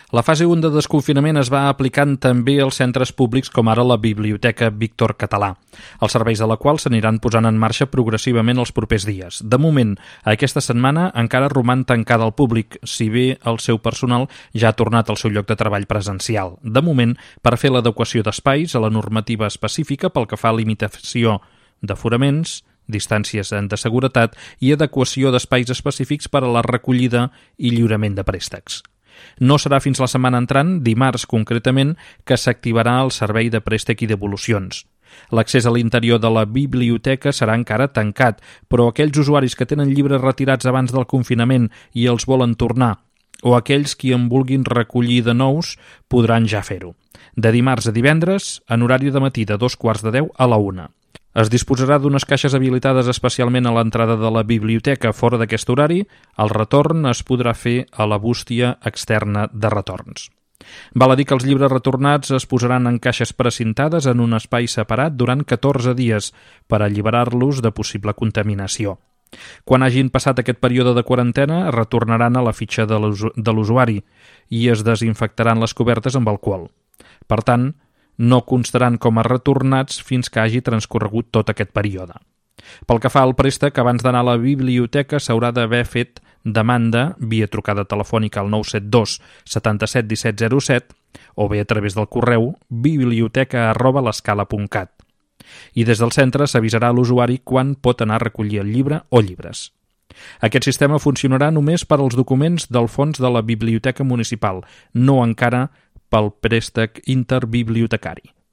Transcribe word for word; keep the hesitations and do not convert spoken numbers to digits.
La fase un de desconfinament es va aplicant també als centres públics com ara la Biblioteca Víctor Català, els serveis de la qual s'aniran posant en marxa progressivament els propers dies. De moment, aquesta setmana encara roman tancada al públic, si bé el seu personal ja ha tornat al seu lloc de treball presencial. De moment, per fer l'adequació d'espais a la normativa específica pel que fa a limitació d'aforaments, distàncies de seguretat i adequació d'espais específics per a la recollida i lliurament de préstecs. No serà fins la setmana entrant, dimarts concretament, que s'activarà el servei de préstec i devolucions. L'accés a l'interior de la biblioteca serà encara tancat, però aquells usuaris que tenen llibres retirats abans del confinament i els volen tornar, o aquells qui en vulguin recollir de nous, podran ja fer-ho. De dimarts a divendres, en horari de matí de dos quarts de deu a la una. Es disposarà d'unes caixes habilitades especialment a l'entrada de la biblioteca. Fora d'aquest horari, el retorn es podrà fer a la bústia externa de retorns. Val a dir que els llibres retornats es posaran en caixes precintades en un espai separat durant catorze dies per alliberar-los de possible contaminació. Quan hagin passat aquest període de quarantena, retornaran a la fitxa de l'usuari i es desinfectaran les cobertes amb alcohol. Per tant, no constaran com a retornats fins que hagi transcorregut tot aquest període. Pel que fa al préstec, abans d'anar a la biblioteca s'haurà d'haver fet demanda via trucada telefònica al nou set dos setanta-set disset zero set o bé a través del correu biblioteca arroba l'escala punt cat. I des del centre s'avisarà a l'usuari quan pot anar a recollir el llibre o llibres. Aquest sistema funcionarà només per als documents del fons de la biblioteca municipal, no encara pel préstec interbibliotecari.